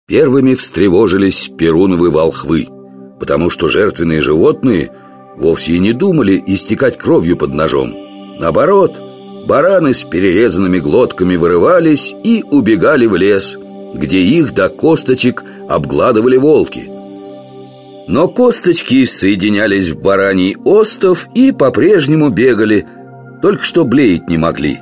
Первыми встревожились перуновы волхвы, потому что жертвенные животные вовсе и не думали истекать кровью под ножом. Наоборот, бараны с перерезанными глотками вырывались и убегали в лес, где их до косточек обгладывали волки. Но косточки соединялись в бараний остов и по-прежнему бегали, только что блеять не могли.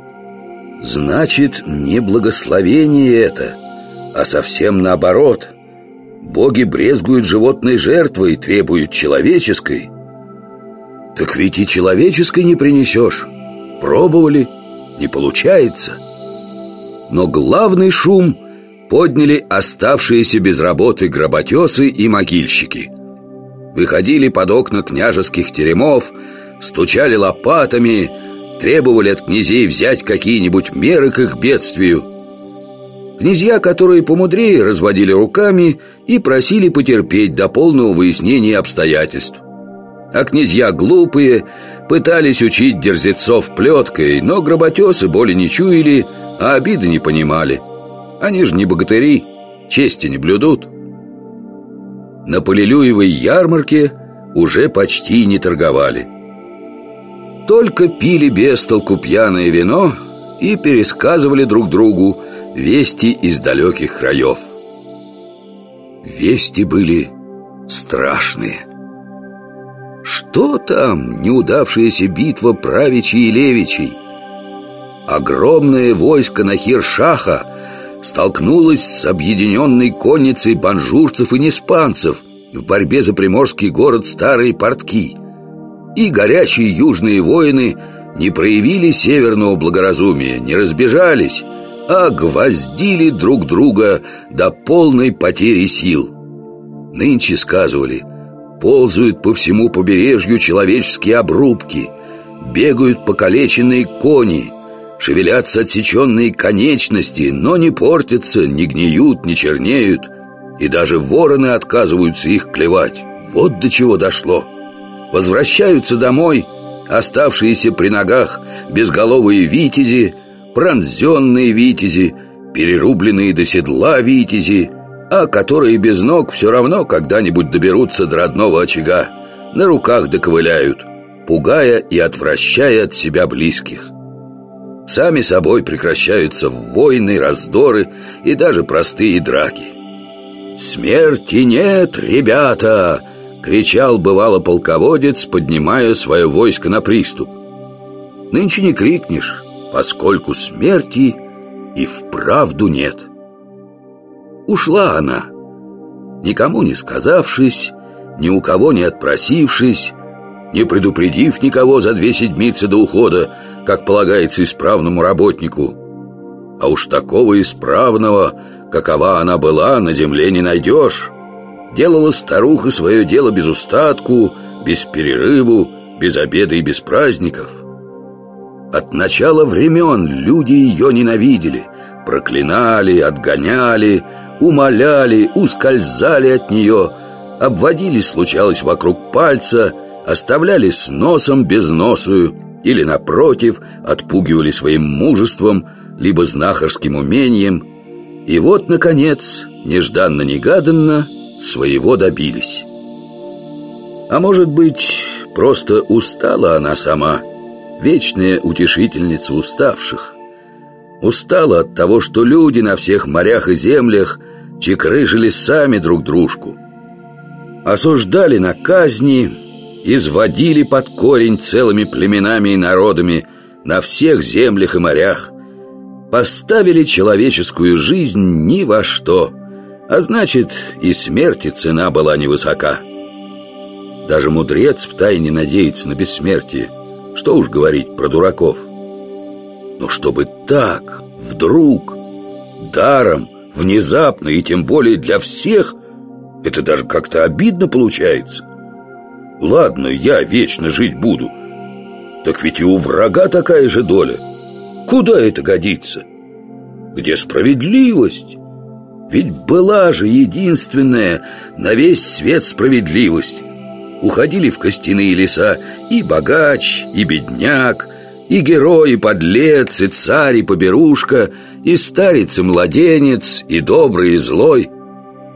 Значит, не благословение это, а совсем наоборот. Боги брезгуют животной жертвой и требуют человеческой. Так ведь и человеческой не принесешь. Пробовали, не получается. Но главный шум подняли оставшиеся без работы гроботесы и могильщики. Выходили под окна княжеских теремов, стучали лопатами, требовали от князей взять какие-нибудь меры к их бедствию. Князья, которые помудрее, разводили руками и просили потерпеть до полного выяснения обстоятельств. А князья глупые пытались учить дерзецов плеткой, но гроботесы боли не чуяли, а обиды не понимали. Они же не богатыри, чести не блюдут. На Полилюевой ярмарке уже почти не торговали. Только пили без толку пьяное вино и пересказывали друг другу вести из далеких краев. Вести были страшные. Что там неудавшаяся битва правичей и левичей? Огромное войско Нахир-Шаха столкнулось с объединенной конницей банжурцев и неспанцев в борьбе за приморский город Старые Портки. И горячие южные воины не проявили северного благоразумия, не разбежались, а гвоздили друг друга до полной потери сил. Нынче, сказывали, ползают по всему побережью человеческие обрубки, бегают покалеченные кони, шевелятся отсеченные конечности, но не портятся, не гниют, не чернеют, и даже вороны отказываются их клевать. Вот до чего дошло. Возвращаются домой оставшиеся при ногах безголовые витязи, пронзенные витязи, перерубленные до седла витязи, а которые без ног все равно когда-нибудь доберутся до родного очага, на руках доковыляют, пугая и отвращая от себя близких. Сами собой прекращаются войны, раздоры и даже простые драки. «Смерти нет, ребята!» — кричал бывало полководец, поднимая свое войско на приступ. Нынче не крикнешь, поскольку смерти и вправду нет. Ушла она, никому не сказавшись, ни у кого не отпросившись, не предупредив никого за 2 седмицы до ухода, как полагается исправному работнику. А уж такого исправного, какова она была, на земле не найдешь. Делала старуха свое дело без устатку, без перерыву, без обеда и без праздников. От начала времен люди ее ненавидели, проклинали, отгоняли, умоляли, ускользали от нее, обводили, случалось, вокруг пальца, оставляли с носом безносую или, напротив, отпугивали своим мужеством либо знахарским умением. И вот, наконец, нежданно-негаданно своего добились. А может быть, просто устала она сама, вечная утешительница уставших. Устала от того, что люди на всех морях и землях чекрыжили сами друг дружку, осуждали на казни, изводили под корень целыми племенами и народами на всех землях и морях, поставили человеческую жизнь ни во что, а значит, и смерти цена была невысока. Даже мудрец втайне надеется на бессмертие, что уж говорить про дураков. Но чтобы так, вдруг, даром, внезапно и тем более для всех, это даже как-то обидно получается. Ладно, я вечно жить буду, так ведь и у врага такая же доля. Куда это годится? Где справедливость? Ведь была же единственная на весь свет справедливость. Уходили в костяные леса и богач, и бедняк, и герой, и подлец, и царь, и поберушка, и старец, и младенец, и добрый, и злой.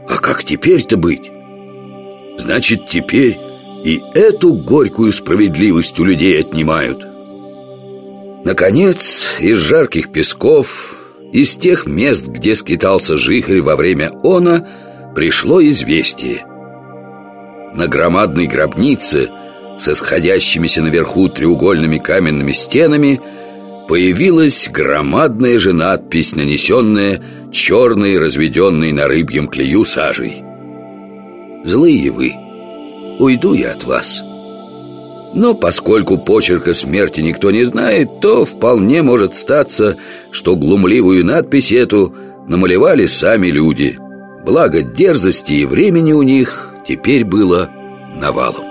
А как теперь-то быть? Значит, теперь и эту горькую справедливость у людей отнимают. Наконец, из жарких песков, из тех мест, где скитался жихарь во время она, пришло известие. На громадной гробнице с сходящимися наверху треугольными каменными стенами появилась громадная же надпись, нанесенная черной, разведенной на рыбьем клею сажей: «Злые вы, уйду я от вас». Но поскольку почерка смерти никто не знает, то вполне может статься, что глумливую надпись эту намалевали сами люди. Благо дерзости и времени у них теперь было навалом.